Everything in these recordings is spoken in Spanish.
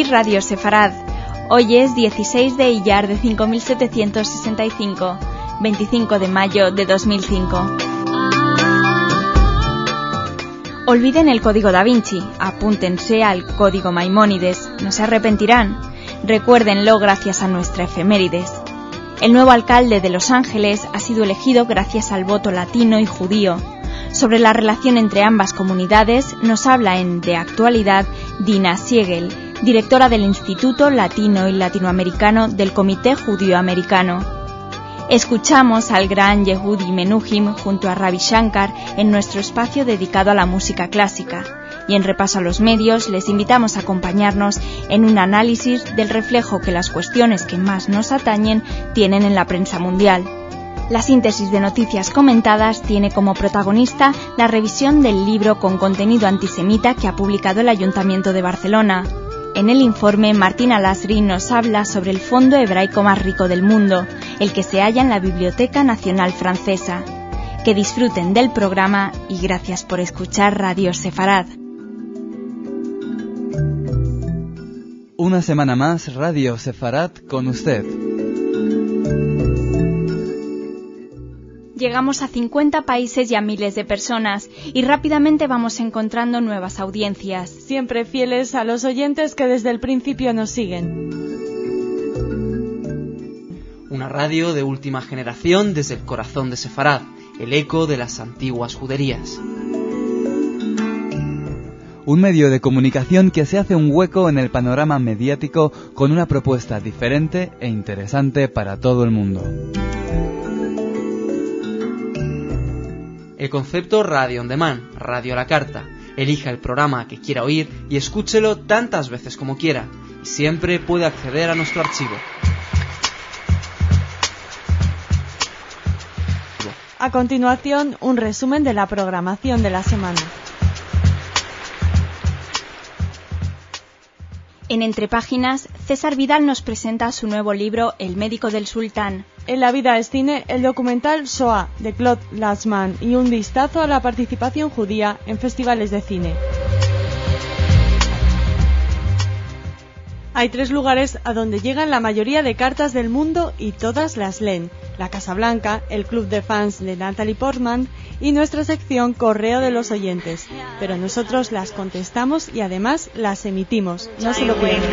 Aquí Radio Sefarad. Hoy es 16 de Iyar de 5765, 25 de mayo de 2005. Olviden el código Da Vinci, apúntense al código Maimónides, no se arrepentirán. Recuérdenlo gracias a nuestra efemérides. El nuevo alcalde de Los Ángeles ha sido elegido gracias al voto latino y judío. Sobre la relación entre ambas comunidades nos habla en De Actualidad Dina Siegel, directora del Instituto Latino y Latinoamericano del Comité Judío-Americano. Escuchamos al gran Yehudi Menuhin junto a Ravi Shankar en nuestro espacio dedicado a la música clásica. Y en Repaso a los Medios les invitamos a acompañarnos en un análisis del reflejo que las cuestiones que más nos atañen tienen en la prensa mundial. La síntesis de noticias comentadas tiene como protagonista la revisión del libro con contenido antisemita que ha publicado el Ayuntamiento de Barcelona. En el informe, Martín Alasri nos habla sobre el fondo hebraico más rico del mundo, el que se halla en la Biblioteca Nacional Francesa. Que disfruten del programa y gracias por escuchar Radio Sefarad. Una semana más, Radio Sefarad con usted. Llegamos a 50 países y a miles de personas y rápidamente vamos encontrando nuevas audiencias. Siempre fieles a los oyentes que desde el principio nos siguen. Una radio de última generación desde el corazón de Sefarad, el eco de las antiguas juderías. Un medio de comunicación que se hace un hueco en el panorama mediático con una propuesta diferente e interesante para todo el mundo. El concepto Radio On Demand, radio a la carta. Elija el programa que quiera oír y escúchelo tantas veces como quiera. Y siempre puede acceder a nuestro archivo. A continuación, un resumen de la programación de la semana. En Entre Páginas, César Vidal nos presenta su nuevo libro El médico del sultán. En La vida es cine, el documental Shoah de Claude Lanzmann y un vistazo a la participación judía en festivales de cine. Hay 3 lugares a donde llegan la mayoría de cartas del mundo y todas las leen: la Casa Blanca, el club de fans de Natalie Portman y nuestra sección Correo de los Oyentes. Pero nosotros las contestamos y además las emitimos. No se lo pierdan.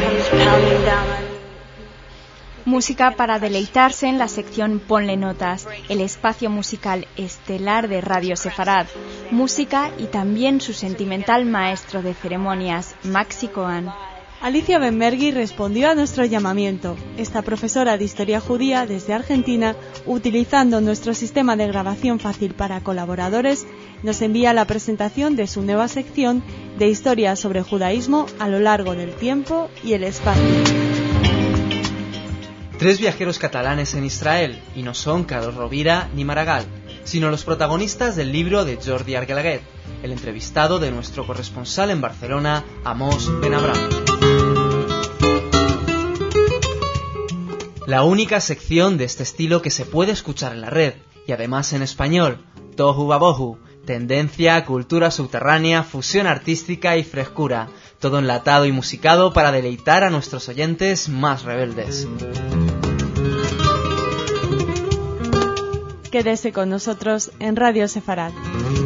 Música para deleitarse en la sección Ponle Notas, el espacio musical estelar de Radio Sefarad. Música y también su sentimental maestro de ceremonias, Maxi Cohen. Alicia Benmergui respondió a nuestro llamamiento. Esta profesora de historia judía desde Argentina, utilizando nuestro sistema de grabación fácil para colaboradores, nos envía la presentación de su nueva sección de historia sobre judaísmo a lo largo del tiempo y el espacio. 3 viajeros catalanes en Israel, y no son Carlos Rovira ni Maragall, sino los protagonistas del libro de Jordi Argelaguet, el entrevistado de nuestro corresponsal en Barcelona, Amos Benabram. La única sección de este estilo que se puede escuchar en la red, y además en español, Tohu Babohu, tendencia, cultura subterránea, fusión artística y frescura, todo enlatado y musicado para deleitar a nuestros oyentes más rebeldes. Quédese con nosotros en Radio Sefarad.